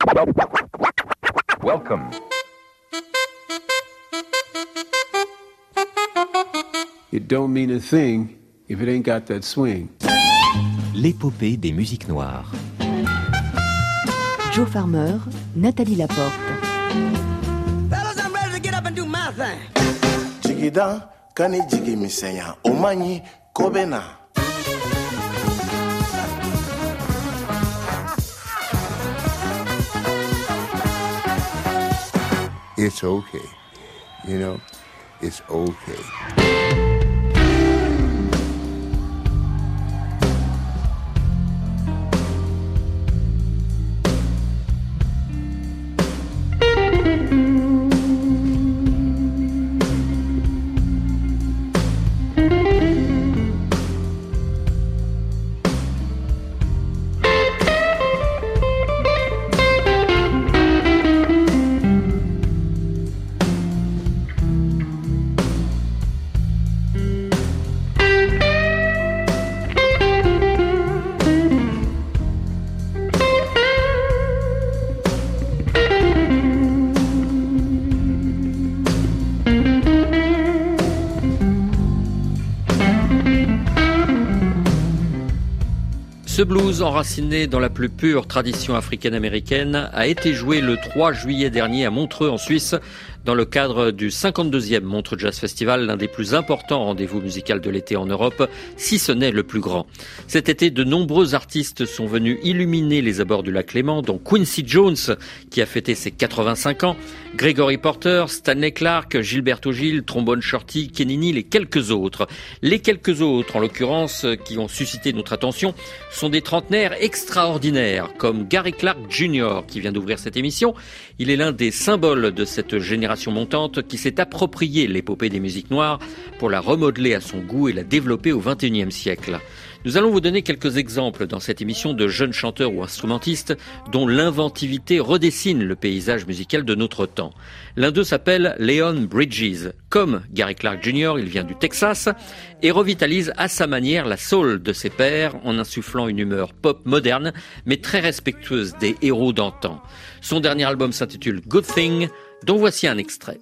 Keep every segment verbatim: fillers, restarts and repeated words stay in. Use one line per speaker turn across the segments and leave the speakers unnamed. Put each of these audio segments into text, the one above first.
Welcome.
It don't mean a thing if it ain't got that swing.
L'épopée des musiques noires.
Joe Farmer, Nathalie Laporte.
Fellas, I'm ready to get up and do my thing.
Jigida kani jigi misenya omanyi kobena.
It's okay, you know, it's okay.
Ce blues, enraciné dans la plus pure tradition africaine-américaine, a été joué le trois juillet dernier à Montreux en Suisse, dans le cadre du cinquante-deuxième Montreux Jazz Festival, l'un des plus importants rendez-vous musicaux de l'été en Europe, si ce n'est le plus grand. Cet été, de nombreux artistes sont venus illuminer les abords du lac Léman, dont Quincy Jones, qui a fêté ses quatre-vingt-cinq ans, Gregory Porter, Stanley Clarke, Gilberto Gil, Trombone Shorty, Kenny Neal et quelques autres. Les quelques autres, en l'occurrence, qui ont suscité notre attention, sont des trentenaires extraordinaires, comme Gary Clark junior, qui vient d'ouvrir cette émission. Il est l'un des symboles de cette génération montante qui s'est approprié l'épopée des musiques noires pour la remodeler à son goût et la développer au vingt et unième siècle. Nous allons vous donner quelques exemples dans cette émission de jeunes chanteurs ou instrumentistes dont l'inventivité redessine le paysage musical de notre temps. L'un d'eux s'appelle Leon Bridges. Comme Gary Clark junior, il vient du Texas et revitalise à sa manière la soul de ses pairs en insufflant une humeur pop moderne mais très respectueuse des héros d'antan. Son dernier album s'intitule Good Thing, dont voici un extrait.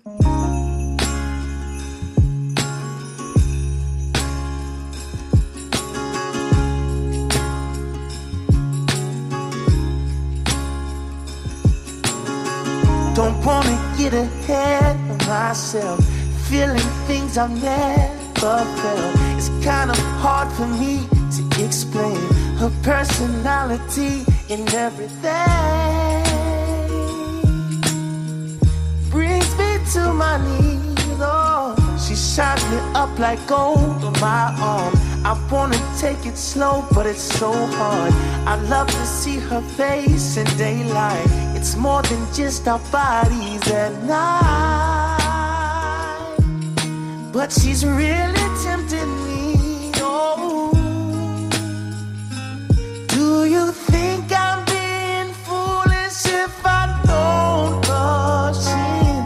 Don't wanna get ahead of myself, feeling things I've never felt. It's kind of hard for me to explain her personality and everything. Brings me to my knees, oh. She shines me up like gold on my arm. I wanna take it slow, but it's so hard. I love to see her face in daylight. It's more than just our bodies at night. But she's really tempting me, oh. Do you think I'm being foolish if I don't rush in?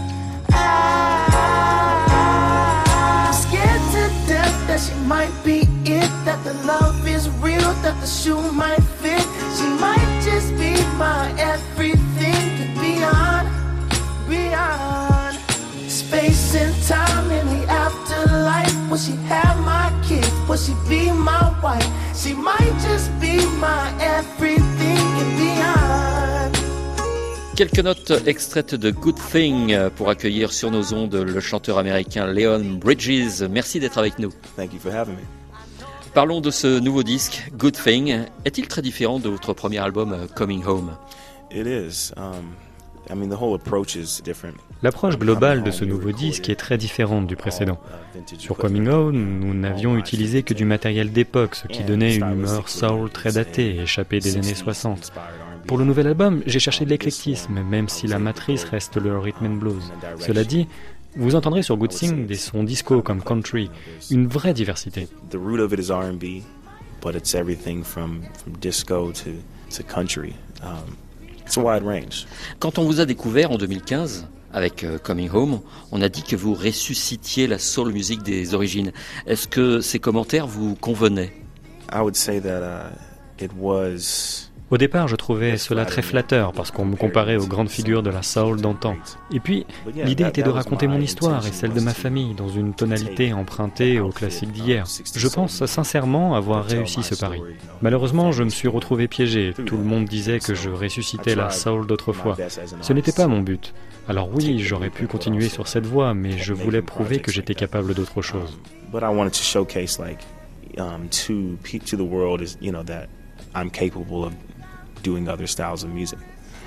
I'm scared to death that she might be it, that the love is real, that the shoe might fit. She might just be my everything, beyond, beyond space and time in the afterlife. Will she have my kids? Will she be my wife? She might just be my everything and beyond.
Quelques notes extraites de Good Thing pour accueillir sur nos ondes le chanteur américain Leon Bridges. Merci d'être avec nous.
Thank you for having me.
Parlons de ce nouveau disque, Good Thing. Est-il très différent de votre premier album, Coming Home?
It is. Um, I mean, the whole approach is different.
L'approche globale de ce nouveau disque est très différente du précédent. Sur Coming Home, nous n'avions utilisé que du matériel d'époque, ce qui donnait une humeur soul très datée, échappée des années soixante. Pour le nouvel album, j'ai cherché de l'éclectisme, même si la matrice reste le rhythm and blues. Cela dit, vous entendrez sur Good Thing des sons disco comme country, une vraie diversité.
The root of it is R and B, but it's everything from, from disco to, to country. Um, it's a wide range.
Quand on vous a découvert en deux mille quinze, avec euh, Coming Home, on a dit que vous ressuscitiez la soul music des origines. Est-ce que ces commentaires vous convenaient?
I would say that uh, it was
Au départ, je trouvais cela très flatteur parce qu'on me comparait aux grandes figures de la soul d'antan. Et puis, l'idée était de raconter mon histoire et celle de ma famille dans une tonalité empruntée aux classiques d'hier. Je pense sincèrement avoir réussi ce pari. Malheureusement, je me suis retrouvé piégé. Tout le monde disait que je ressuscitais la soul d'autrefois. Ce n'était pas mon but. Alors oui, j'aurais pu continuer sur cette voie, mais je voulais prouver que j'étais capable d'autre chose.
But I wanted to showcase like um, to to the world is you know that I'm capable of doing other styles of music.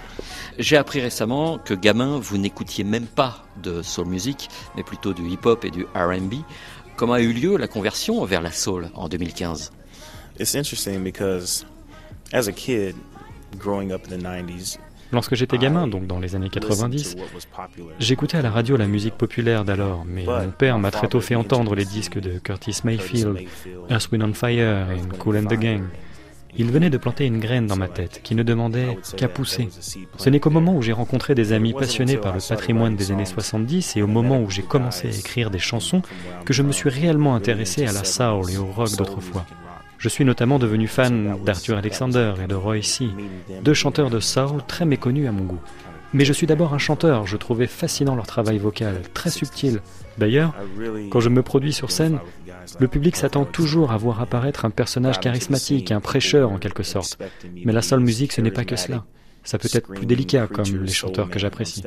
J'ai appris récemment que gamin, vous n'écoutiez même pas de soul music, mais plutôt du hip-hop et du R and B. Comment a eu lieu la conversion vers la soul en deux mille quinze?
It's interesting because as a kid growing up in the nineties,
lorsque j'étais gamin, donc dans les années quatre-vingt-dix, j'écoutais à la radio la musique populaire d'alors, mais mon père m'a très tôt fait entendre les disques de Curtis Mayfield, Earth, Wind and Fire et Kool and the Gang. Il venait de planter une graine dans ma tête qui ne demandait qu'à pousser. Ce n'est qu'au moment où j'ai rencontré des amis passionnés par le patrimoine des années soixante-dix et au moment où j'ai commencé à écrire des chansons que je me suis réellement intéressé à la soul et au rock d'autrefois. Je suis notamment devenu fan d'Arthur Alexander et de Roy C., deux chanteurs de soul très méconnus à mon goût. Mais je suis d'abord un chanteur, je trouvais fascinant leur travail vocal, très subtil. D'ailleurs, quand je me produis sur scène, le public s'attend toujours à voir apparaître un personnage charismatique, un prêcheur en quelque sorte. Mais la soul music, ce n'est pas que cela. Ça peut être plus délicat, comme les chanteurs que j'apprécie.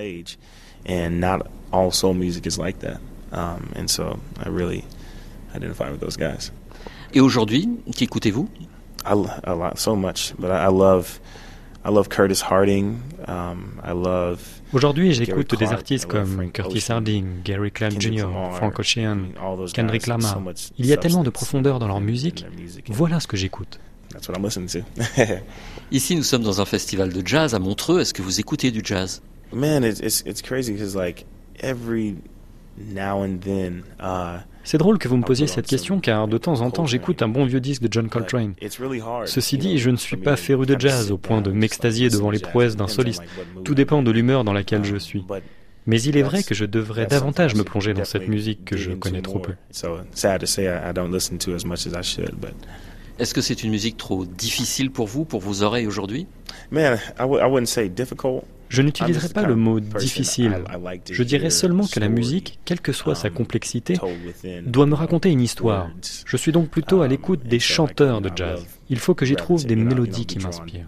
And not all soul music is like that. Um, and so I really identify with those guys.
Et aujourd'hui, qu'écoutez-vous?
I, a lot, so much, but I, I love, I love Curtis Harding. Um, I love.
Aujourd'hui, j'écoute des artistes comme Curtis Harding, Gary Clark Junior, Frank Ocean, Kendrick Lamar. Il y a tellement de profondeur dans leur musique. Voilà ce que j'écoute.
That's what I'm listening to.
Ici, nous sommes dans un festival de jazz à Montreux. Est-ce que vous écoutez du jazz?
Man, it's it's, it's crazy because like every now and then. Uh,
C'est drôle que vous me posiez cette question car de temps en temps j'écoute un bon vieux disque de John Coltrane. Ceci dit, je ne suis pas féru de jazz au point de m'extasier devant les prouesses d'un soliste. Tout dépend de l'humeur dans laquelle je suis. Mais il est vrai que je devrais davantage me plonger dans cette musique que je connais trop peu.
Est-ce que c'est une musique trop difficile pour vous, pour vos oreilles aujourd'hui?
Je n'utiliserai pas le mot difficile. Je dirais seulement que la musique, quelle que soit sa complexité, doit me raconter une histoire. Je suis donc plutôt à l'écoute des chanteurs de jazz. Il faut que j'y trouve des mélodies qui m'inspirent.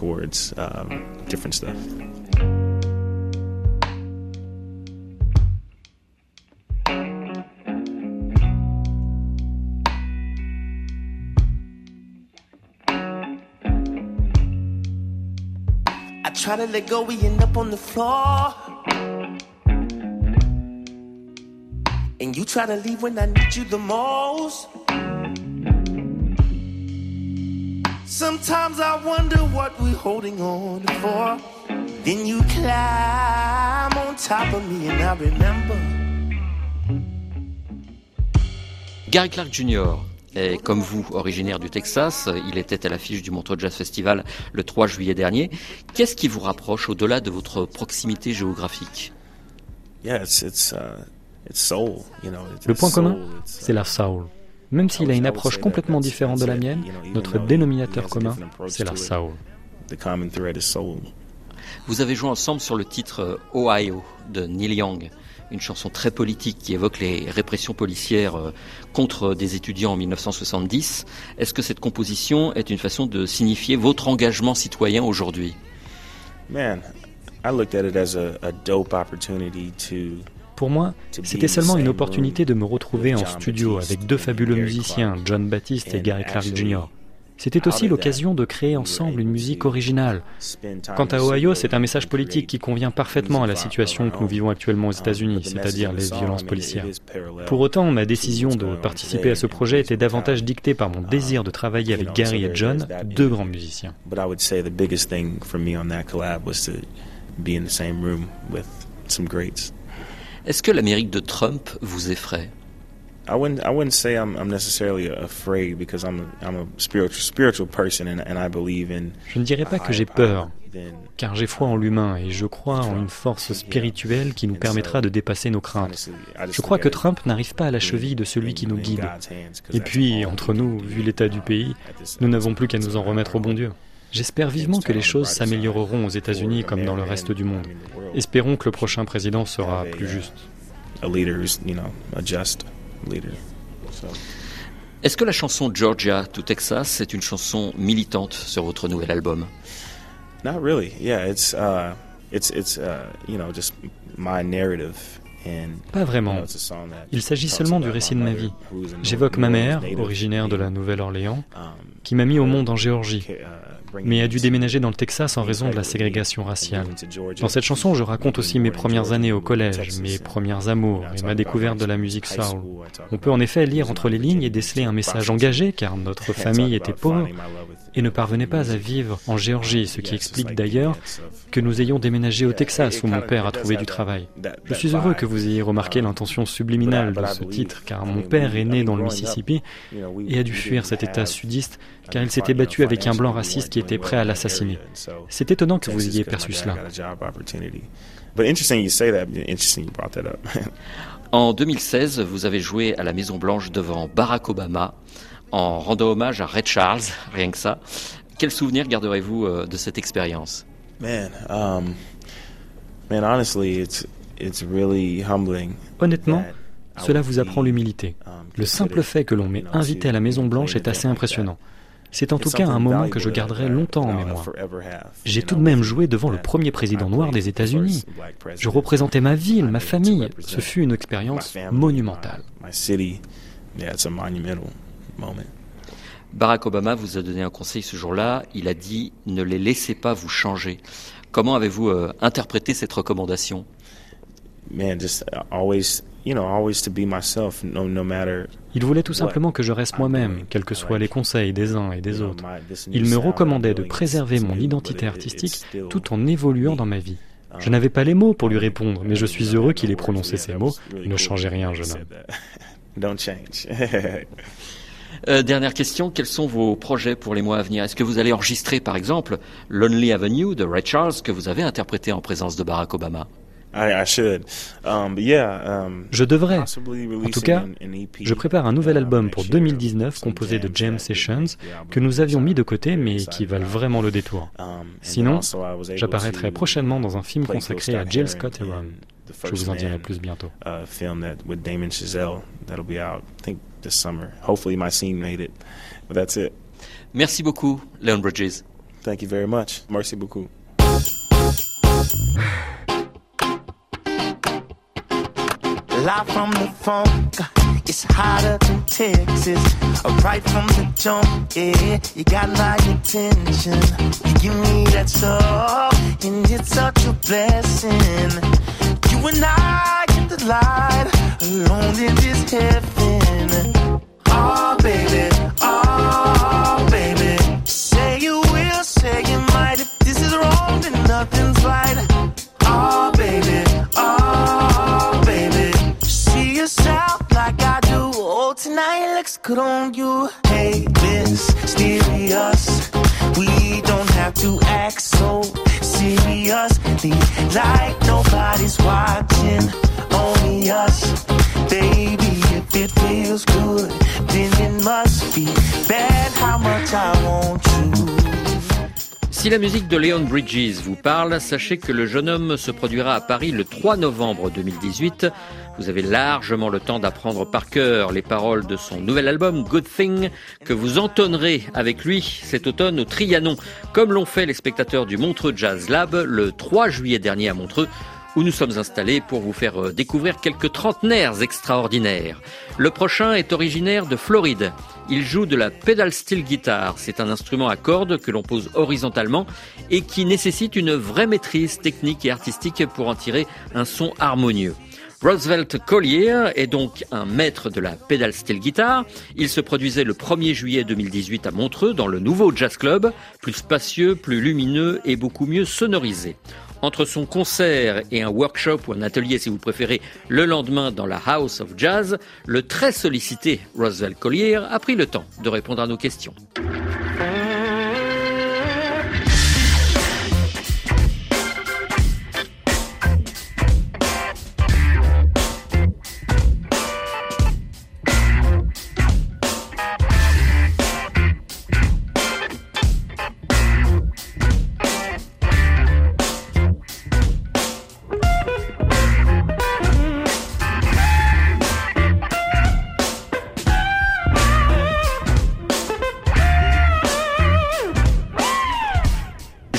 Try to let go, we end up on the floor. And you try to leave when I need you the most. Sometimes I wonder what we're holding on for. Then you climb on top of me and I remember.
Gary Clark Junior est, comme vous, originaire du Texas. Il était à l'affiche du Montreux Jazz Festival le trois juillet dernier. Qu'est-ce qui vous rapproche au-delà de votre proximité géographique?
Le point commun, c'est la soul. Même s'il a une approche complètement différente de la mienne, notre dénominateur commun, c'est la soul.
Vous avez joué ensemble sur le titre Ohio de Neil Young, une chanson très politique qui évoque les répressions policières contre des étudiants en mille neuf cent soixante-dix. Est-ce que cette composition est une façon de signifier votre engagement citoyen aujourd'hui?
Pour moi, c'était seulement une opportunité de me retrouver en studio avec deux fabuleux musiciens, John Baptiste et Gary Clark Junior C'était aussi l'occasion de créer ensemble une musique originale. Quant à Ohio, c'est un message politique qui convient parfaitement à la situation que nous vivons actuellement aux États-Unis, c'est-à-dire les violences policières. Pour autant, ma décision de participer à ce projet était davantage dictée par mon désir de travailler avec Gary et John, deux grands musiciens.
Est-ce que l'Amérique de Trump vous effraie?
I wouldn't. I wouldn't say I'm. I'm necessarily afraid because I'm. A, I'm a spiritual, spiritual person, and, and I believe in.
Je ne dirais pas que j'ai peur, car j'ai foi en l'humain et je crois en une force spirituelle qui nous permettra de dépasser nos craintes. Je crois que Trump n'arrive pas à la cheville de celui qui nous guide. Et puis, entre nous, vu l'état du pays, nous n'avons plus qu'à nous en remettre au bon Dieu. J'espère vivement que les choses s'amélioreront aux États-Unis comme dans le reste du monde. Espérons que le prochain président sera plus juste.
Est-ce que la chanson Georgia to Texas est une chanson militante sur votre nouvel album?
Not really. Yeah, it's uh, it's it's uh, you know, just my narrative.
Pas vraiment. Il s'agit seulement du récit de ma vie. J'évoque ma mère, originaire de la Nouvelle-Orléans, qui m'a mis au monde en Géorgie, mais a dû déménager dans le Texas en raison de la ségrégation raciale. Dans cette chanson, je raconte aussi mes premières années au collège, mes premières amours et ma découverte de la musique soul. On peut en effet lire entre les lignes et déceler un message engagé, car notre famille était pauvre et ne parvenait pas à vivre en Géorgie, ce qui explique d'ailleurs que nous ayons déménagé au Texas où mon père a trouvé du travail. Je suis heureux que vous ayez remarqué l'intention subliminale de ce titre, car mon père est né dans le Mississippi et a dû fuir cet état sudiste car il s'était battu avec un blanc raciste qui était prêt à l'assassiner. C'est étonnant que vous ayez perçu cela.
En deux mille seize, vous avez joué à la Maison-Blanche devant Barack Obama en rendant hommage à Ray Charles, rien que ça. Quel souvenir garderez-vous de cette expérience?
Man, um, man, honestly, it's it's really humbling.
Honnêtement, cela vous apprend l'humilité. Le simple fait que l'on m'ait invité à la Maison-Blanche est assez impressionnant. C'est en tout cas un moment que je garderai longtemps en mémoire. J'ai tout de même joué devant le premier président noir des États-Unis. Je représentais ma ville, ma famille. Ce fut une expérience monumentale.
Barack Obama vous a donné un conseil ce jour-là. Il a dit « Ne les laissez pas vous changer ». Comment avez-vous euh, interprété cette recommandation?
Man, just always, you know, always to be myself, no, no matter.
Il voulait tout simplement que je reste moi-même, quels que soient les conseils des uns et des autres. Il me recommandait de préserver mon identité artistique tout en évoluant dans ma vie. Je n'avais pas les mots pour lui répondre, mais je suis heureux qu'il ait prononcé ces mots. Ne changez rien, jeune homme.
Don't change.
Euh, dernière question, quels sont vos projets pour les mois à venir? Est-ce que vous allez enregistrer par exemple Lonely Avenue de Ray Charles que vous avez interprété en présence de Barack Obama?
I, I should. Um, but yeah, um,
je devrais. En tout cas, je prépare un nouvel album pour deux mille dix-neuf composé de jam sessions que nous avions mis de côté mais qui valent vraiment le détour. Sinon, j'apparaîtrai prochainement dans un film consacré à Jill Scott Heron. Je vous en dirai plus bientôt.
Merci beaucoup, Leon Bridges.
Thank you very much. Merci beaucoup.
Live from the funk, it's hotter than Texas. Right from the jump, yeah, you got my attention. You give me that stuff, and it's such a blessing. You and I get the light, alone in this heaven. Oh, baby, oh, baby. Say you will, say you might. If this is wrong, then nothing's right. Oh, baby, oh, baby. See yourself like I do. Oh, tonight looks good on you. Hey, mysterious. We don't have to act so seriously, like nobody's watching, only us. Baby, if it feels good, then it must be bad how much I want you.
Si la musique de Leon Bridges vous parle, sachez que le jeune homme se produira à Paris le trois novembre deux mille dix-huit. Vous avez largement le temps d'apprendre par cœur les paroles de son nouvel album Good Thing que vous entonnerez avec lui cet automne au Trianon, comme l'ont fait les spectateurs du Montreux Jazz Lab le trois juillet dernier à Montreux, où nous sommes installés pour vous faire découvrir quelques trentenaires extraordinaires. Le prochain est originaire de Floride. Il joue de la pedal steel guitar. C'est un instrument à cordes que l'on pose horizontalement et qui nécessite une vraie maîtrise technique et artistique pour en tirer un son harmonieux. Roosevelt Collier est donc un maître de la pedal steel guitar. Il se produisait le premier juillet deux mille dix-huit à Montreux dans le nouveau Jazz Club, plus spacieux, plus lumineux et beaucoup mieux sonorisé. Entre son concert et un workshop ou un atelier, si vous préférez, le lendemain dans la House of Jazz, le très sollicité Roosevelt Collier a pris le temps de répondre à nos questions.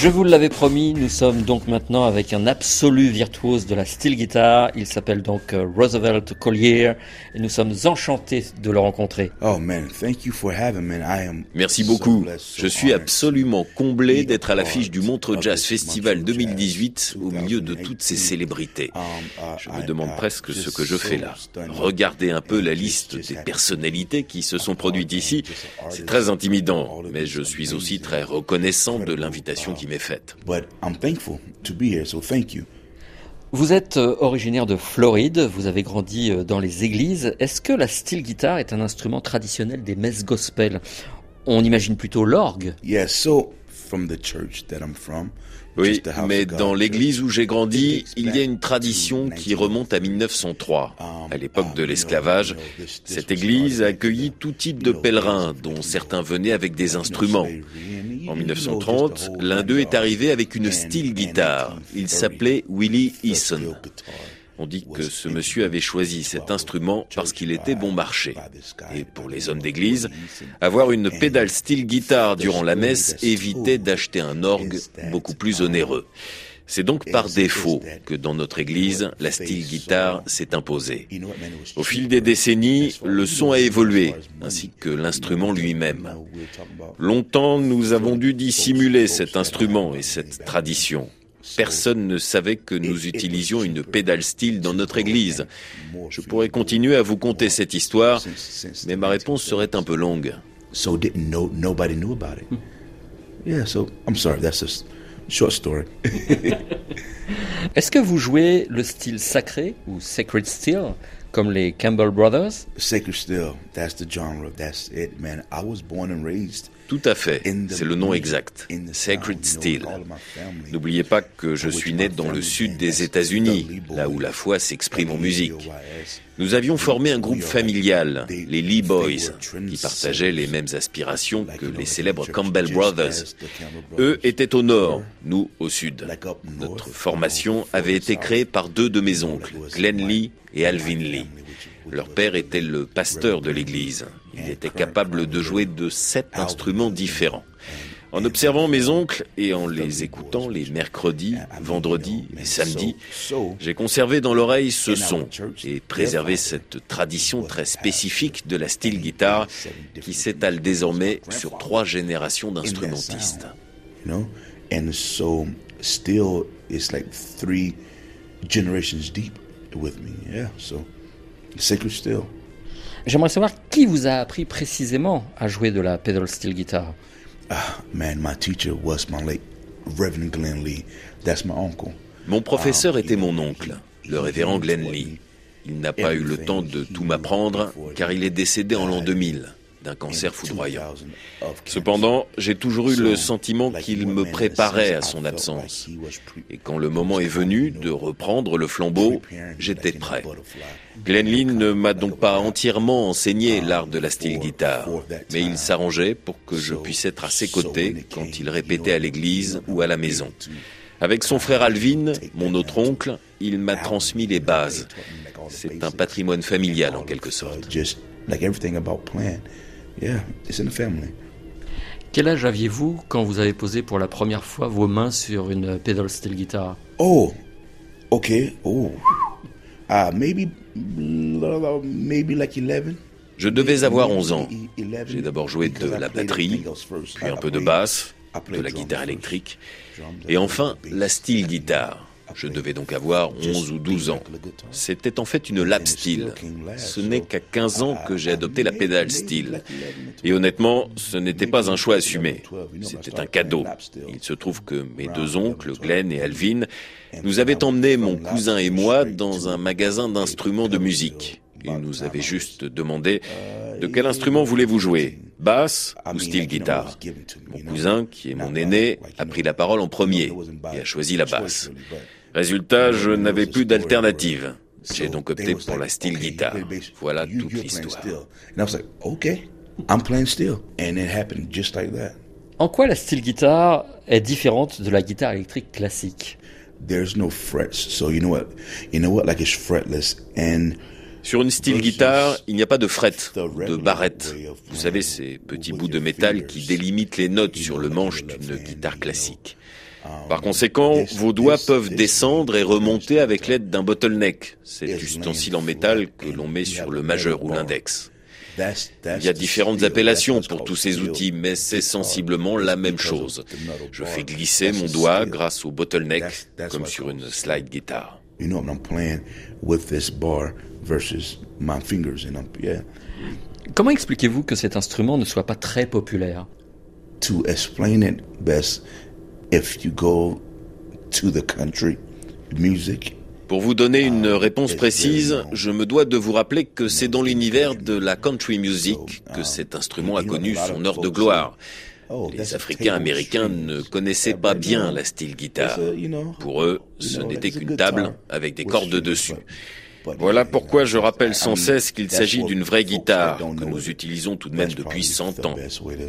Je vous l'avais promis, nous sommes donc maintenant avec un absolu virtuose de la steel guitar. Il s'appelle donc Roosevelt Collier et nous sommes enchantés de le rencontrer.
Oh man, thank you for having me. I am
Merci beaucoup. Je suis absolument comblé d'être à l'affiche du Montreux Jazz Festival deux mille dix-huit au milieu de toutes ces célébrités. Je me demande presque ce que je fais là. Regardez un peu la liste des personnalités qui se sont produites ici. C'est très intimidant, mais je suis aussi très reconnaissant de l'invitation qui m'est faite.
Vous êtes originaire de Floride, vous avez grandi dans les églises. Est-ce que la steel guitar est un instrument traditionnel des messes gospel? On imagine plutôt l'orgue.
Yeah, so from the church that I'm from.
Oui, mais dans l'église où j'ai grandi, il y a une tradition qui remonte à mille neuf cent trois. À l'époque de l'esclavage, cette église a accueilli tout type de pèlerins, dont certains venaient avec des instruments. En mille neuf cent trente, l'un d'eux est arrivé avec une steel guitar. Il s'appelait Willie Eason. On dit que ce monsieur avait choisi cet instrument parce qu'il était bon marché. Et pour les hommes d'église, avoir une pédale steel guitar durant la messe évitait d'acheter un orgue beaucoup plus onéreux. C'est donc par défaut que dans notre église, la steel guitar s'est imposée. Au fil des décennies, le son a évolué, ainsi que l'instrument lui-même. Longtemps, nous avons dû dissimuler cet instrument et cette tradition. Personne ne savait que nous utilisions une pédale steel dans notre église. Je pourrais continuer à vous conter cette histoire, mais ma réponse serait un peu longue.
So didn't know nobody knew about it. Yeah, so I'm sorry, that's a short story.
Est-ce que vous jouez le style sacré ou sacred steel comme les Campbell Brothers?
Sacred steel, that's the genre, that's it, man. I was born and raised.
Tout à fait, c'est le nom exact, Sacred Steel. N'oubliez pas que je suis né dans le sud des États-Unis, là où la foi s'exprime en musique. Nous avions formé un groupe familial, les Lee Boys, qui partageaient les mêmes aspirations que les célèbres Campbell Brothers. Eux étaient au nord, nous au sud. Notre formation avait été créée par deux de mes oncles, Glenn Lee et Alvin Lee. Leur père était le pasteur de l'église. Il était capable de jouer de sept instruments différents. En observant mes oncles et en les écoutant les mercredis, vendredis et samedis, j'ai conservé dans l'oreille ce son et préservé cette tradition très spécifique de la steel guitar qui s'étale désormais sur trois générations d'instrumentistes.
And so still it's like three generations deep with me. Yeah, so sacred steel.
J'aimerais savoir qui vous a appris précisément à jouer de la pedal steel guitar.
Ah, man, my teacher was my late Reverend Glenn Lee. That's my uncle.
Mon professeur était mon oncle, le révérend Glenn Lee. Il n'a pas eu le temps de tout m'apprendre car il est décédé en l'an deux mille d'un cancer foudroyant. Cependant, j'ai toujours eu le sentiment qu'il me préparait à son absence. Et quand le moment est venu de reprendre le flambeau, j'étais prêt. Glenn Lee ne m'a donc pas entièrement enseigné l'art de la steel guitar, mais il s'arrangeait pour que je puisse être à ses côtés quand il répétait à l'église ou à la maison. Avec son frère Alvin, mon autre oncle, il m'a transmis les bases. C'est un patrimoine familial en quelque sorte.
Quel âge aviez-vous quand vous avez posé pour la première fois vos mains sur une pedal steel guitar?
Oh, ok, oh, uh, maybe, maybe like eleven.
Je devais avoir onze ans. J'ai d'abord joué de la batterie, puis un peu de basse, de la guitare électrique, et enfin la steel guitar. Je devais donc avoir onze ou douze ans. C'était en fait une lap steel. Ce n'est qu'à quinze ans que j'ai adopté la pédale steel. Et honnêtement, ce n'était pas un choix assumé. C'était un cadeau. Il se trouve que mes deux oncles, Glenn et Alvin, nous avaient emmenés, mon cousin et moi, dans un magasin d'instruments de musique. Ils nous avaient juste demandé « De quel instrument voulez-vous jouer ? Basse ou steel guitar ?» Mon cousin, qui est mon aîné, a pris la parole en premier et a choisi la basse. Résultat, je n'avais plus d'alternative. J'ai donc opté pour la steel guitar. Voilà toute l'histoire.
En quoi la steel guitar est différente de la guitare électrique classique?
Sur une steel guitar, il n'y a pas de fret, de barrette. Vous savez, ces petits bouts de métal qui délimitent les notes sur le manche d'une guitare classique. Par conséquent, vos doigts peuvent descendre et remonter avec l'aide d'un bottleneck, cet ustensile en métal que l'on met sur le majeur ou l'index. Il y a différentes appellations pour tous ces outils, mais c'est sensiblement la même chose. Je fais glisser mon doigt grâce au bottleneck, comme sur une slide guitare.
Comment expliquez-vous que cet instrument ne soit pas très populaire?
To explain it best, if you go to the country music.
Pour vous donner une réponse précise, je me dois de vous rappeler que c'est dans l'univers de la country music que cet instrument a connu son heure de gloire. Les Africains américains ne connaissaient pas bien la steel guitar. Pour eux, ce n'était qu'une table avec des cordes dessus. Voilà pourquoi je rappelle sans cesse qu'il s'agit d'une vraie guitare que nous utilisons tout de même depuis cent ans.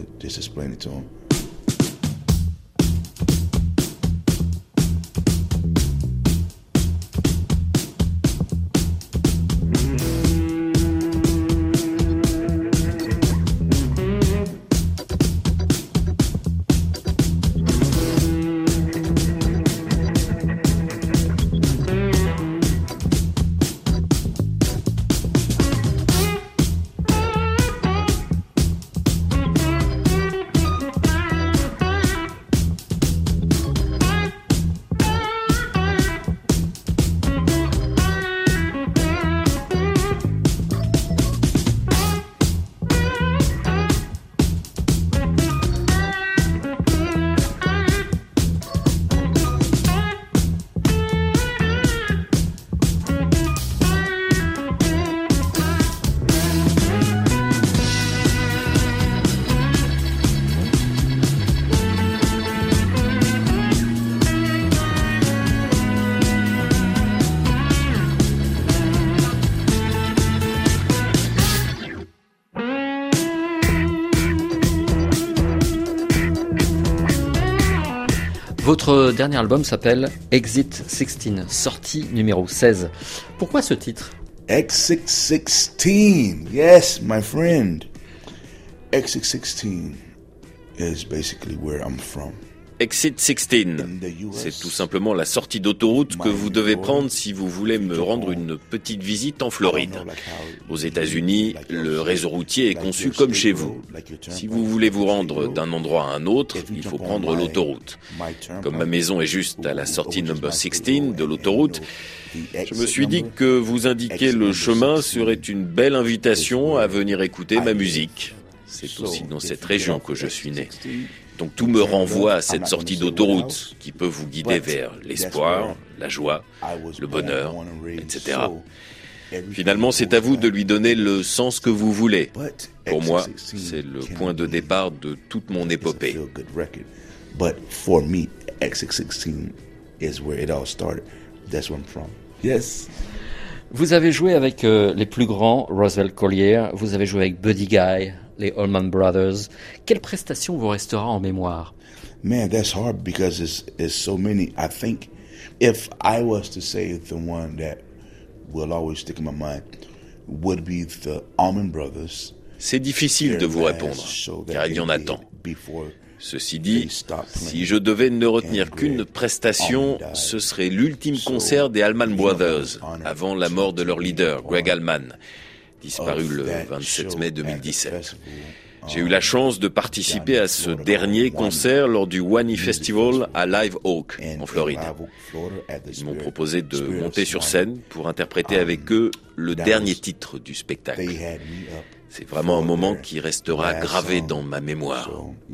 Votre dernier album s'appelle Exit seize, sortie numéro seize. Pourquoi ce titre?
Exit seize, yes, my friend. Exit seize is basically where I'm from.
Exit seize, c'est tout simplement la sortie d'autoroute que vous devez prendre si vous voulez me rendre une petite visite en Floride. Aux États-Unis, le réseau routier est conçu comme chez vous. Si vous voulez vous rendre d'un endroit à un autre, il faut prendre l'autoroute. Comme ma maison est juste à la sortie number seize de l'autoroute, je me suis dit que vous indiquer le chemin serait une belle invitation à venir écouter ma musique. C'est aussi dans cette région que je suis né. Donc tout me renvoie à cette sortie d'autoroute qui peut vous guider vers l'espoir, la joie, le bonheur, et cetera. Finalement, c'est à vous de lui donner le sens que vous voulez. Pour moi, c'est le point de départ de toute mon épopée.
But for me, Exit seize is where it all started. That's where I'm from. Yes.
Vous avez joué avec euh, les plus grands, Roswell Collier, vous avez joué avec Buddy Guy, les Allman Brothers. Quelle prestation vous restera en mémoire?
Man, that's hard because it's, it's so many. I think if I was to say the one that will always stick in my mind would be the Allman Brothers.
C'est difficile de vous répondre, car il y en a tant. Ceci dit, si je devais ne retenir qu'une prestation, ce serait l'ultime concert des Allman Brothers, avant la mort de leur leader, Greg Allman, disparu le vingt-sept mai deux mille dix-sept. J'ai eu la chance de participer à ce dernier concert lort du One E Festival à Live Oak, en Floride. Ils m'ont proposé de monter sur scène pour interpréter avec eux le dernier titre du spectacle. C'est vraiment un moment qui restera gravé dans ma mémoire.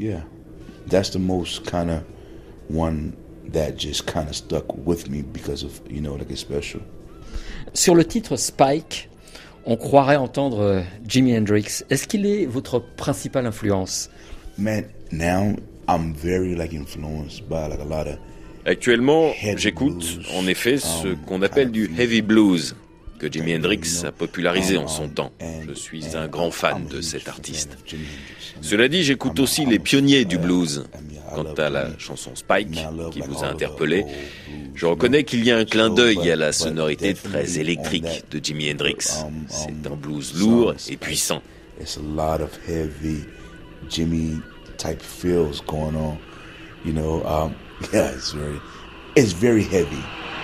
That's the most kind of one that just kind of stuck with me because of, you know, like it's special.
Sur le titre Spike, on croirait entendre Jimi Hendrix. Est-ce qu'il est votre principale influence?
Man, now I'm very like influenced by like a lot of.
Actuellement, j'écoute en effet ce qu'on appelle du heavy blues, que Jimi Hendrix a popularisé en son temps. Je suis un grand fan de cet artiste. Cela dit, j'écoute aussi les pionniers du blues. Quant à la chanson Spike, qui vous a interpellé, je reconnais qu'il y a un clin d'œil à la sonorité très électrique de Jimi Hendrix. C'est un blues lourd et puissant.
It's a lot of heavy Jimmy type feels going on. You know, um, Yeah, it's very, it's very heavy.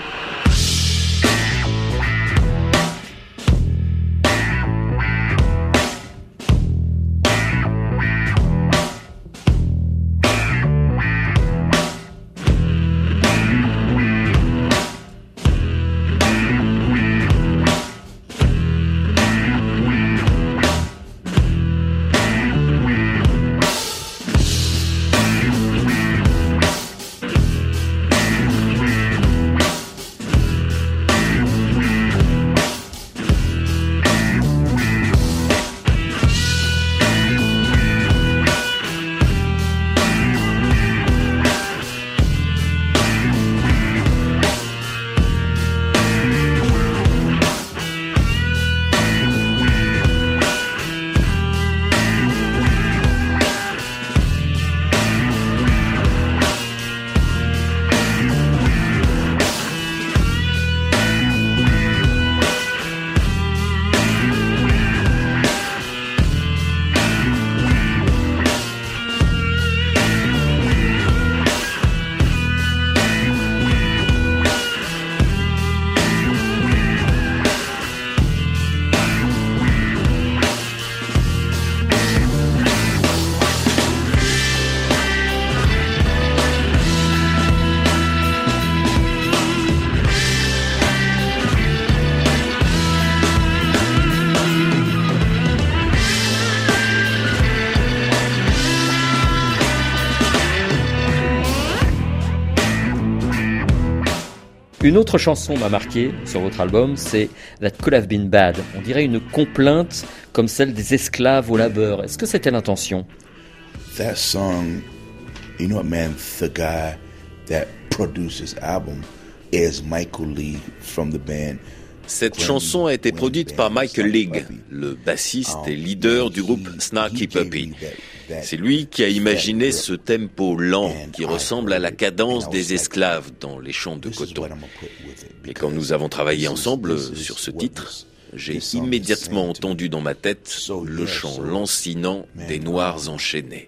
Une autre chanson m'a marqué sur votre album, c'est That Could Have Been Bad. On dirait une complainte comme celle des esclaves au labeur. Est-ce que c'était l'intention?
That song, you know what, man, the guy that produced this album is Michael League from the band.
Cette chanson a été produite par Michael League, le bassiste et leader du groupe Snarky Puppy. C'est lui qui a imaginé ce tempo lent qui ressemble à la cadence des esclaves dans les champs de coton. Et quand nous avons travaillé ensemble sur ce titre, j'ai immédiatement entendu dans ma tête le chant lancinant des Noirs enchaînés.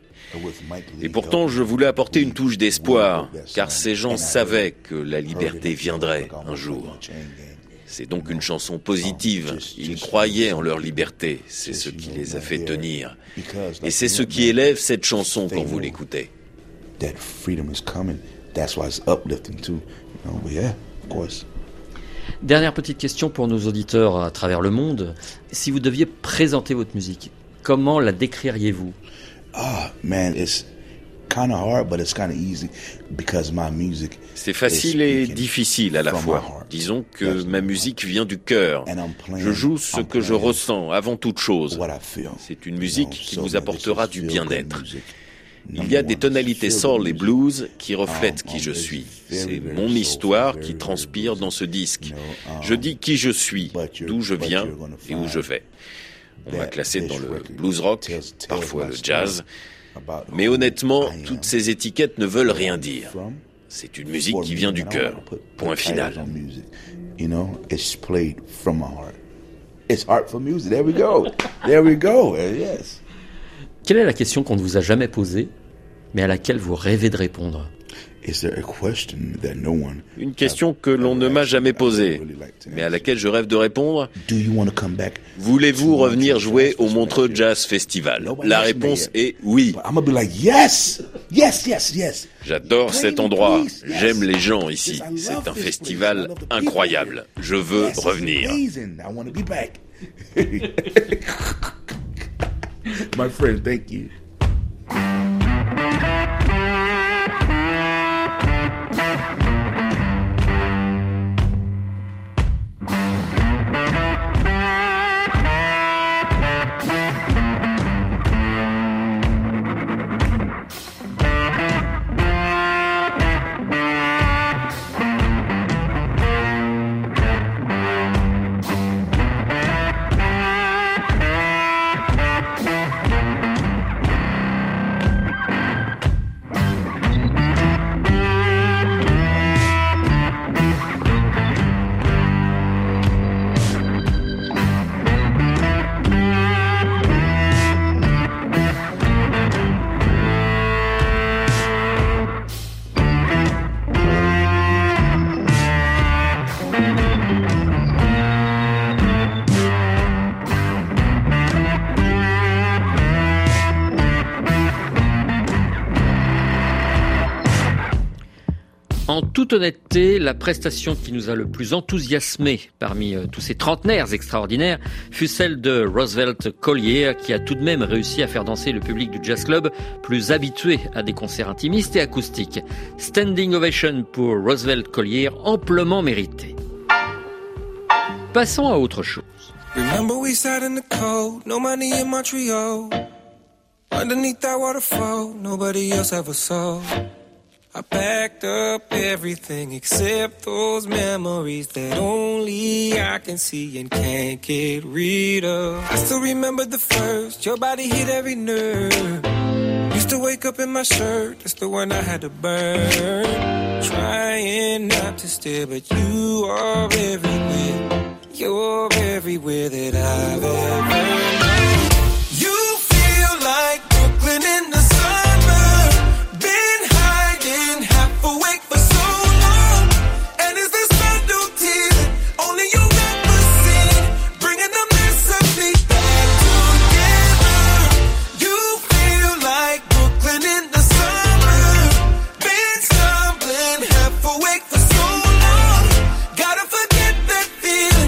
Et pourtant, je voulais apporter une touche d'espoir, car ces gens savaient que la liberté viendrait un jour. C'est donc une chanson positive. Ils croyaient en leur liberté. C'est ce qui les a fait tenir. Et c'est ce qui élève cette chanson quand vous l'écoutez.
Dernière petite question pour nos auditeurs à travers le monde. Si vous deviez présenter votre musique, comment la décririez-vous?
Ah, man, it's kind of hard, but it's kind of easy because my music.
C'est facile et difficile à la fois. Disons que ma musique vient du cœur. Je joue ce que je ressens avant toute chose. C'est une musique qui vous apportera du bien-être. Il y a des tonalités soul et blues qui reflètent qui je suis. C'est mon histoire qui transpire dans ce disque. Je dis qui je suis, d'où je viens et où je vais. On m'a classé dans le blues rock, parfois le jazz. Mais honnêtement, toutes ces étiquettes ne veulent rien dire. C'est une musique qui vient du cœur. Point final.
You know, it's played from my heart. It's heartful music. There we go. There we go. Yes.
Quelle est la question qu'on ne vous a jamais posée, mais à laquelle vous rêvez de répondre?
Une question que l'on ne m'a jamais posée, mais à laquelle je rêve de répondre. Voulez-vous revenir jouer au Montreux Jazz Festival? La réponse est oui. J'adore cet endroit. J'aime les gens ici. C'est un festival incroyable. Je veux revenir.
My friend, thank you.
toute honnêteté, la prestation qui nous a le plus enthousiasmé parmi euh, tous ces trentenaires extraordinaires fut celle de Roosevelt Collier, qui a tout de même réussi à faire danser le public du jazz club, plus habitué à des concerts intimistes et acoustiques. Standing ovation pour Roosevelt Collier, amplement mérité. Passons à autre chose.
Remember we sat in the cold, no money in Montreal. Underneath that waterfall, nobody else ever saw. I packed up everything except those memories that only I can see and can't get rid of. I still remember the first, your body hit every nerve. Used to wake up in my shirt, that's the one I had to burn. Trying not to stare, but you are everywhere. You're everywhere that I've ever known. You feel like Brooklyn in the summer. Been hiding, half awake for so long. And it's this subtlety that only you ever seen, bringing the mess of me back together. You feel like Brooklyn in the summer. Been stumbling, half awake for so long. Gotta forget that feeling.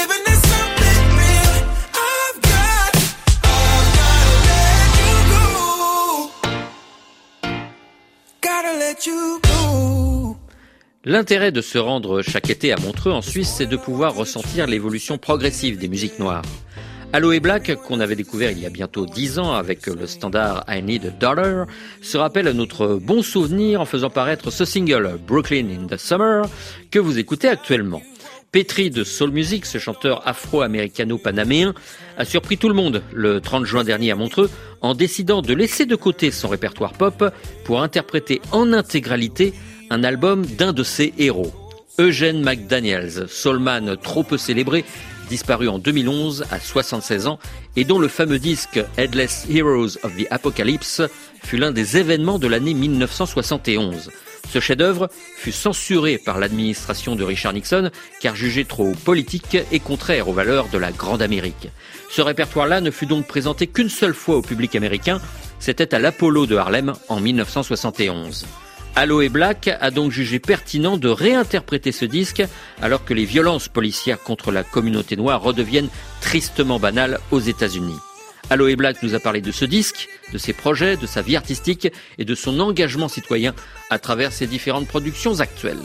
L'intérêt de se rendre chaque été à Montreux en Suisse, c'est de pouvoir ressentir l'évolution progressive des musiques noires. Aloe Blacc, qu'on avait découvert il y a bientôt dix ans avec le standard I Need a Dollar, se rappelle notre bon souvenir en faisant paraître ce single Brooklyn in the Summer que vous écoutez actuellement. Pétri de soul music, ce chanteur afro-américano-panaméen a surpris tout le monde le trente juin dernier à Montreux en décidant de laisser de côté son répertoire pop pour interpréter en intégralité un album d'un de ses héros. Eugene McDaniels, soulman trop peu célébré, disparu en deux mille onze à soixante-seize ans et dont le fameux disque Headless Heroes of the Apocalypse fut l'un des événements de l'année mille neuf cent soixante et onze. Ce chef-d'œuvre fut censuré par l'administration de Richard Nixon car jugé trop politique et contraire aux valeurs de la Grande Amérique. Ce répertoire-là ne fut donc présenté qu'une seule fois au public américain, c'était à l'Apollo de Harlem en mille neuf cent soixante et onze. Aloe Blacc a donc jugé pertinent de réinterpréter ce disque alors que les violences policières contre la communauté noire redeviennent tristement banales aux États-Unis. Aloe Blacc nous a parlé de ce disque, de ses projets, de sa vie artistique et de son engagement citoyen à travers ses différentes productions actuelles.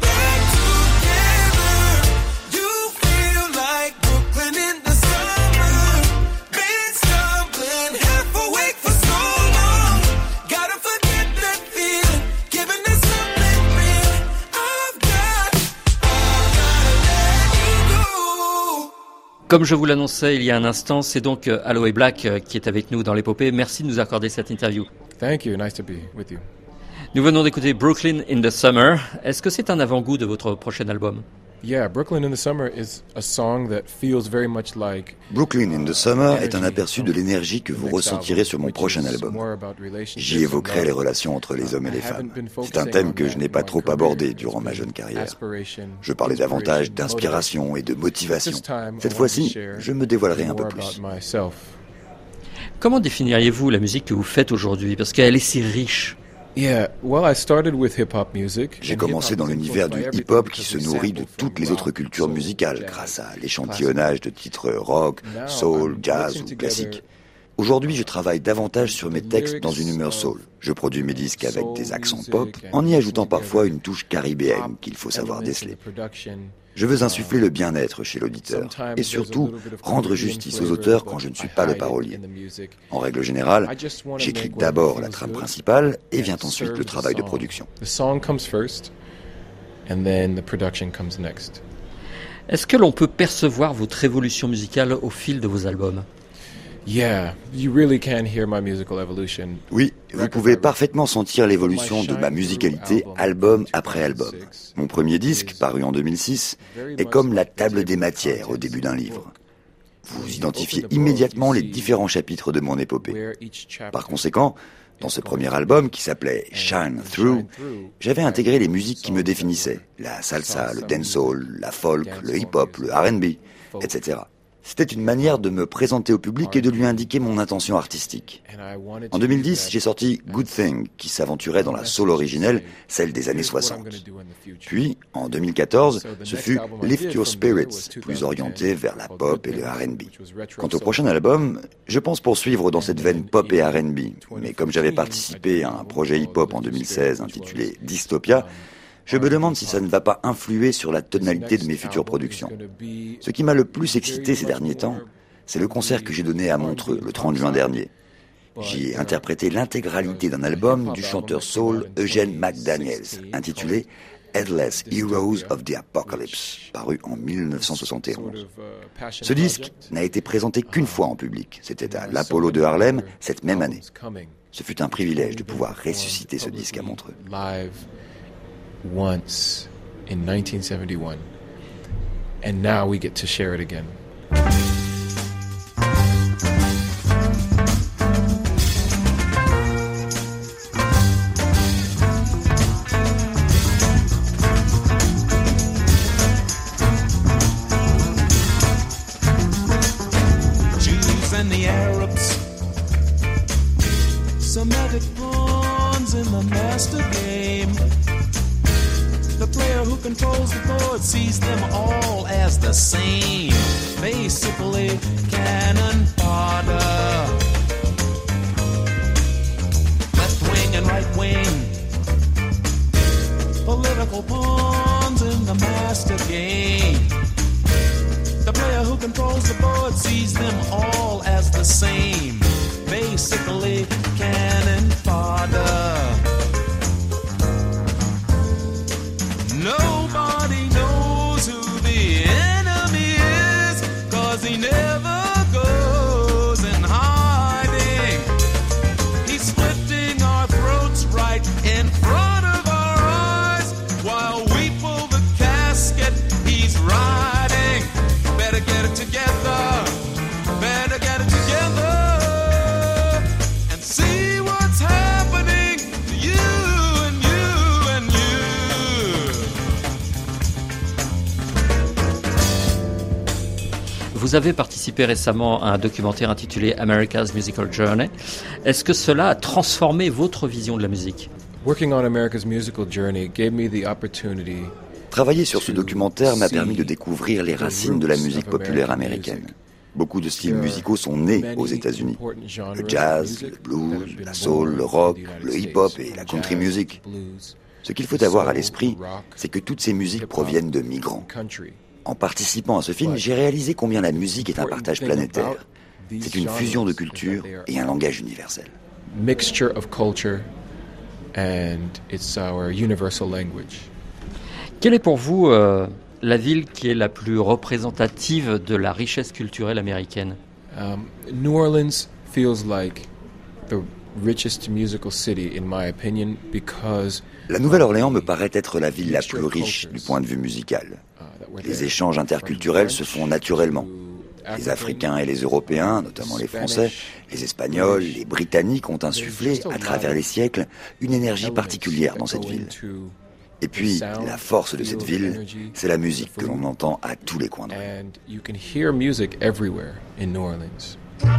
Comme je vous l'annonçais il y a un instant, c'est donc Aloe Blacc qui est avec nous dans l'épopée. Merci de nous accorder cette interview.
Thank you, nice to be with you.
Nous venons d'écouter Brooklyn in the Summer. Est-ce que c'est un avant-goût de votre prochain album?
Yeah, Brooklyn in the Summer is a song that feels very much like
Brooklyn in the Summer est un aperçu de l'énergie que vous ressentirez sur mon prochain album. J'y évoquerai les relations entre les hommes et les femmes. C'est un thème que je n'ai pas trop abordé durant ma jeune carrière. Je parlais davantage d'inspiration et de motivation. Cette fois-ci, je me dévoilerai un peu plus.
Comment définiriez-vous la musique que vous faites aujourd'hui? Parce qu'elle est si riche.
J'ai commencé dans l'univers du hip-hop qui se nourrit de toutes les autres cultures musicales grâce à l'échantillonnage de titres rock, soul, jazz ou classique. Aujourd'hui, je travaille davantage sur mes textes dans une humeur soul. Je produis mes disques avec des accents pop, en y ajoutant parfois une touche caribéenne qu'il faut savoir déceler. Je veux insuffler le bien-être chez l'auditeur et surtout rendre justice aux auteurs quand je ne suis pas le parolier. En règle générale, j'écris d'abord la trame principale et vient ensuite le travail de production.
Est-ce que l'on peut percevoir votre évolution musicale au fil de vos albums?
Oui, vous pouvez parfaitement sentir l'évolution de ma musicalité album après album. Mon premier disque, paru en deux mille six, est comme la table des matières au début d'un livre. Vous identifiez immédiatement les différents chapitres de mon épopée. Par conséquent, dans ce premier album qui s'appelait Shine Through, j'avais intégré les musiques qui me définissaient, la salsa, le dancehall, la folk, le hip-hop, le R and B, et cetera. C'était une manière de me présenter au public et de lui indiquer mon intention artistique. En deux mille dix, j'ai sorti Good Thing, qui s'aventurait dans la soul originelle, celle des années soixante. Puis, en deux mille quatorze, ce fut Lift Your Spirits, plus orienté vers la pop et le R and B. Quant au prochain album, je pense poursuivre dans cette veine pop et R and B, mais comme j'avais participé à un projet hip-hop en deux mille seize intitulé Dystopia, je me demande si ça ne va pas influer sur la tonalité de mes futures productions. Ce qui m'a le plus excité ces derniers temps, c'est le concert que j'ai donné à Montreux le trente juin dernier. J'y ai interprété l'intégralité d'un album du chanteur soul Eugene McDaniels, intitulé Headless Heroes of the Apocalypse, paru en mille neuf cent soixante et onze. Ce disque n'a été présenté qu'une fois en public, c'était à l'Apollo de Harlem cette même année. Ce fut un privilège de pouvoir ressusciter ce disque à Montreux.
Once in nineteen seventy-one, and now we get to share it again.
Jews and the Arabs, Semitic pawns in the master game. The player who controls the board sees them all as the same. Basically, cannon fodder. Left wing and right wing. Political pawns in the master game. The player who controls the board sees them all as the same. Basically, cannon fodder. Nobody knows who the enemy is, 'cause he never goes in hiding. He's splitting our throats right in front of our eyes, while we pull the casket he's riding. Better get it together, better get it together, and see what's happening to you.
Vous avez participé récemment à un documentaire intitulé America's Musical Journey. Est-ce que cela a transformé votre vision de la musique?
Working on America's Musical Journey gave me the opportunity.
Travailler sur ce documentaire m'a permis de découvrir les racines de la musique populaire américaine. Beaucoup de styles musicaux sont nés aux États-Unis. Le jazz, le blues, la soul, le rock, le hip-hop et la country music. Ce qu'il faut avoir à l'esprit, c'est que toutes ces musiques proviennent de migrants. En participant à ce film, j'ai réalisé combien la musique est un partage planétaire. C'est une fusion de cultures et un langage universel.
Mixture of culture and it's our universal language.
Quelle est pour vous euh, la ville qui est la plus représentative de la richesse culturelle américaine?
Um, New Orleans feels like the richest musical city in my opinion because
La Nouvelle-Orléans me paraît être la ville la plus riche du point de vue musical. Les échanges interculturels se font naturellement. Les Africains et les Européens, notamment les Français, les Espagnols, les Britanniques ont insufflé, à travers les siècles, une énergie particulière dans cette ville. Et puis, la force de cette ville, c'est la musique que l'on entend à tous les coins de rue.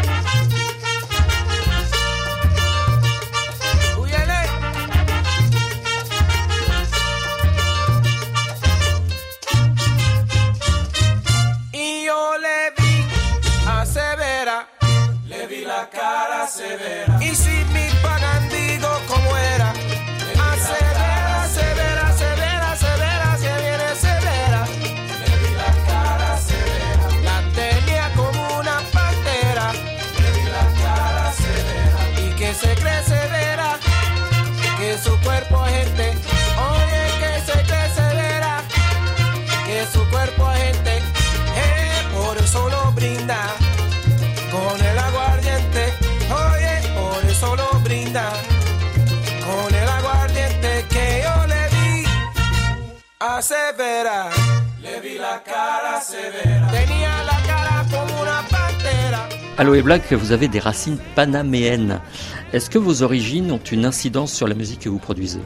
Severa. Y si mi pagan digo como era, a severa, severa, severa, severa, se viene severa. Le vi la cara severa, la tenía como una pantera. Le vi la cara severa, y que se cree severa, que su cuerpo es gente. Oye, que se cree severa, que su cuerpo es gente. Eh, por eso lo brinda con el aguardiente. Oye, por eso lo brinda con el aguardiente que yo le di a Severa. Le vi la cara severa. Tenía la cara como una pantera.
Aloe Blacc, vous avez des racines panaméennes. Est-ce que vos origines ont une incidence sur la musique que vous produisez?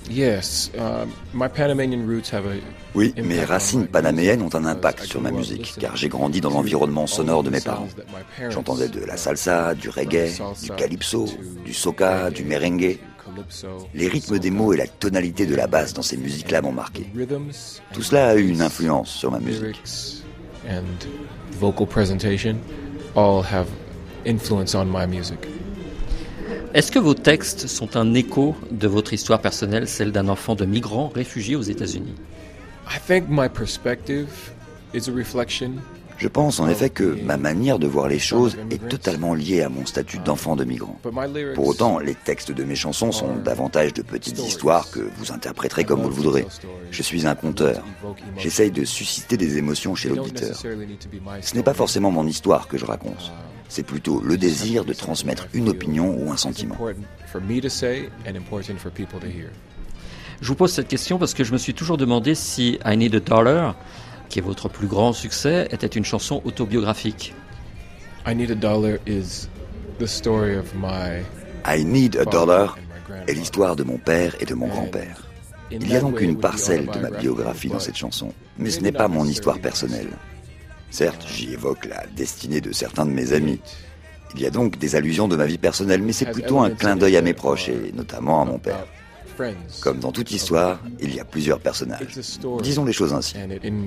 Yes, uh, my Panamanian roots have a
Oui, mes racines panaméennes ont un impact sur ma musique, car j'ai grandi dans l'environnement sonore de mes parents. J'entendais de la salsa, du reggae, du calypso, du soca, du merengue. Les rythmes des mots et la tonalité de la basse dans ces musiques-là m'ont marqué. Tout cela a eu une influence sur ma musique.
And vocal presentation all have influence on my music.
Est-ce que vos textes sont un écho de votre histoire personnelle, celle d'un enfant de migrant réfugié aux États-Unis?
I think my perspective is a reflection.
Je pense en effet que ma manière de voir les choses est totalement liée à mon statut d'enfant de migrant. Pour autant, les textes de mes chansons sont davantage de petites histoires que vous interpréterez comme vous le voudrez. Je suis un conteur. J'essaye de susciter des émotions chez l'auditeur. Ce n'est pas forcément mon histoire que je raconte. C'est plutôt le désir de transmettre une opinion ou un sentiment.
Je vous pose cette question parce que je me suis toujours demandé si I Need a Dollar, qui est votre plus grand succès, était une chanson autobiographique.
I Need a Dollar is the story of my
I Need a Dollar est l'histoire de mon père et de mon grand-père. Il y a donc une parcelle de ma biographie dans cette chanson, mais ce n'est pas mon histoire personnelle. Certes, j'y évoque la destinée de certains de mes amis. Il y a donc des allusions de ma vie personnelle, mais c'est plutôt un clin d'œil à mes proches et notamment à mon père. Comme dans toute histoire, il y a plusieurs personnages. Disons les choses ainsi.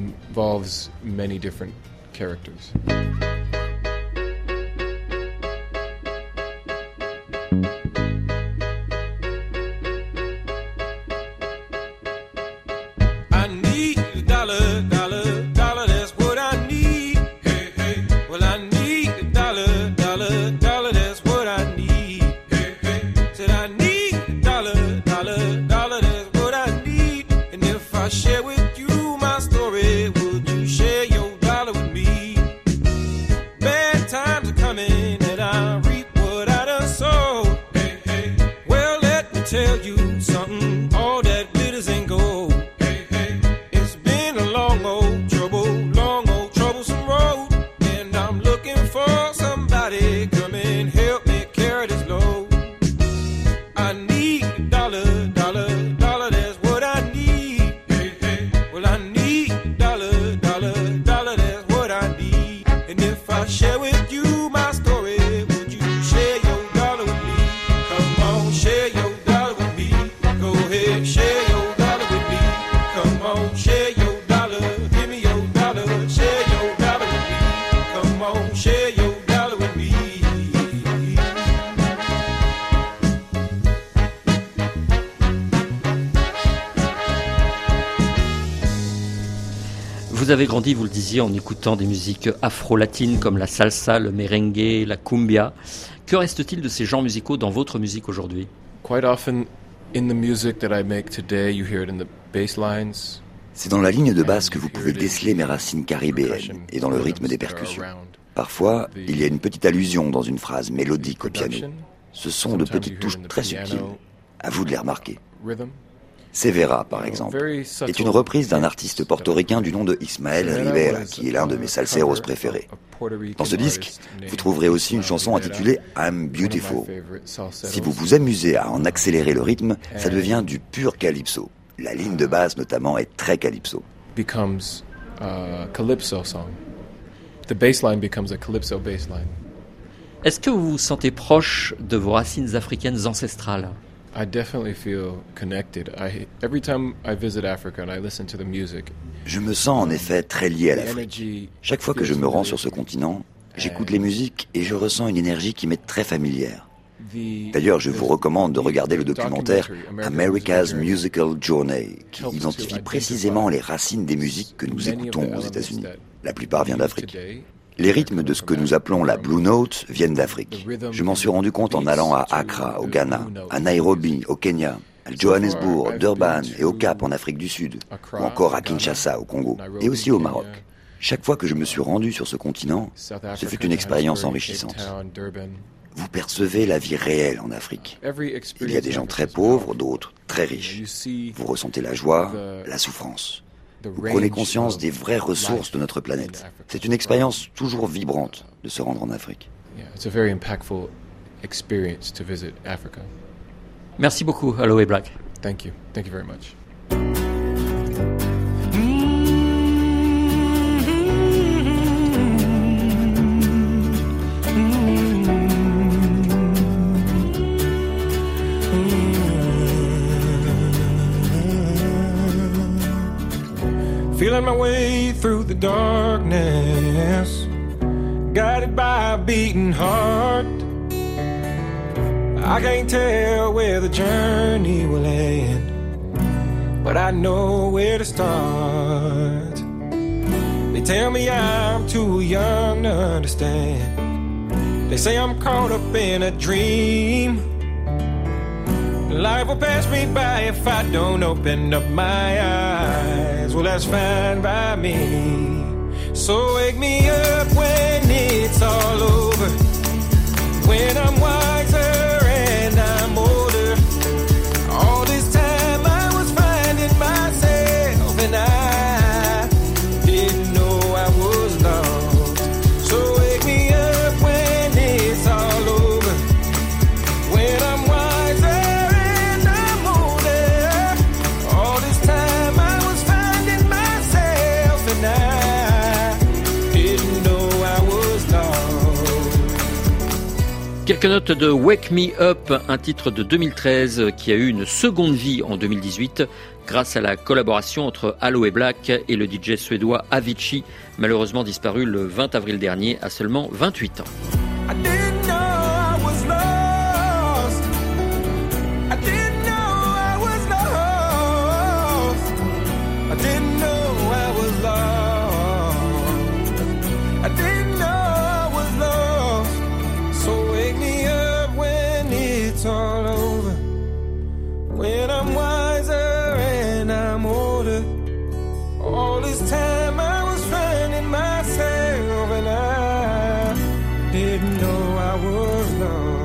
Vous avez grandi, vous le disiez, en écoutant des musiques afro-latines comme la salsa, le merengue, la cumbia. Que reste-t-il de ces genres musicaux dans votre musique aujourd'hui?
Quite often in the music that I make today, you hear it in the bass lines.
C'est dans la ligne de basse que vous pouvez déceler mes racines caribéennes et dans le rythme des percussions. Parfois, il y a une petite allusion dans une phrase mélodique au piano. Ce sont de petites touches très subtiles. À vous de les remarquer. Severa, par exemple, est une reprise d'un artiste portoricain du nom de Ismael Rivera, qui est l'un de mes salseros préférés. Dans ce disque, vous trouverez aussi une chanson intitulée I'm Beautiful. Si vous vous amusez à en accélérer le rythme, ça devient du pur calypso. La ligne de basse, notamment, est très calypso.
Becomes a calypso song. The bassline becomes a calypso bassline.
Est-ce que vous vous sentez proche de vos racines africaines ancestrales?
I definitely feel connected. I, every time I visit Africa and I listen to the music,
je me sens en effet très lié à l'Afrique. Chaque fois que je me rends sur ce continent, j'écoute les musiques et je ressens une énergie qui m'est très familière. D'ailleurs, je vous recommande de regarder le documentaire America's Musical Journey, qui identifie précisément les racines des musiques que nous écoutons aux États-Unis. La plupart viennent d'Afrique. Les rythmes de ce que nous appelons la Blue Note viennent d'Afrique. Je m'en suis rendu compte en allant à Accra, au Ghana, à Nairobi, au Kenya, à Johannesburg, Durban et au Cap en Afrique du Sud, ou encore à Kinshasa, au Congo, et aussi au Maroc. Chaque fois que je me suis rendu sur ce continent, ce fut une expérience enrichissante. Vous percevez la vie réelle en Afrique. Il y a des gens très pauvres, d'autres très riches. Vous ressentez la joie, la souffrance. Vous prenez conscience des vraies ressources de notre planète. C'est une expérience toujours vibrante de se rendre en Afrique.
Merci beaucoup, Aloe Blacc.
Thank you. Thank you very much.
Feeling my way through the darkness, guided by a beating heart. I can't tell where the journey will end, but I know where to start. They tell me I'm too young to understand. They say I'm caught up in a dream. Life will pass me by if I don't open up my eyes. Well, that's fine by me. So wake me up when it's all over, when I'm wiser and I'm older. All this time I was finding myself and I didn't know I was lost. So wake me up when it's all over, when I'm wiser.
Quelques notes de Wake Me Up, un titre de deux mille treize qui a eu une seconde vie en deux mille dix-huit grâce à la collaboration entre Aloe Blacc et le D J suédois Avicii, malheureusement disparu le vingt avril dernier à seulement vingt-huit ans.
All over, when I'm wiser and I'm older. All this time I was finding myself and I didn't know I was lost.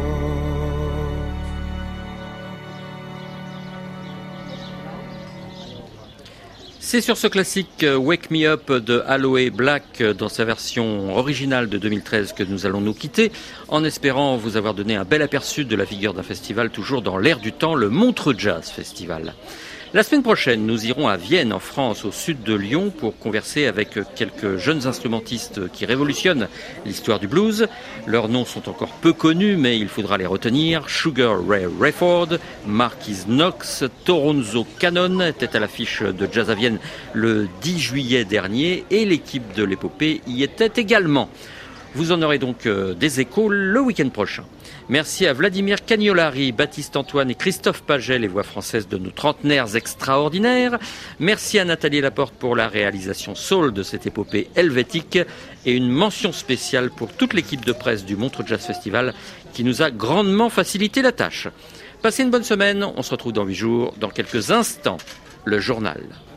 C'est sur ce classique Wake Me Up de Aloe Blacc dans sa version originale de deux mille treize que nous allons nous quitter, en espérant vous avoir donné un bel aperçu de la figure d'un festival toujours dans l'air du temps, le Montreux Jazz Festival. La semaine prochaine, nous irons à Vienne, en France, au sud de Lyon, pour converser avec quelques jeunes instrumentistes qui révolutionnent l'histoire du blues. Leurs noms sont encore peu connus, mais il faudra les retenir. Sugar Ray Rayford, Marquis Knox, Toronzo Cannon était à l'affiche de Jazz à Vienne le dix juillet dernier, et l'équipe de l'épopée y était également. Vous en aurez donc des échos le week-end prochain. Merci à Vladimir Cagnolari, Baptiste Antoine et Christophe Paget, les voix françaises de nos trentenaires extraordinaires. Merci à Nathalie Laporte pour la réalisation soul de cette épopée helvétique. Et une mention spéciale pour toute l'équipe de presse du Montreux Jazz Festival qui nous a grandement facilité la tâche. Passez une bonne semaine, on se retrouve dans huit jours. Dans quelques instants, le journal.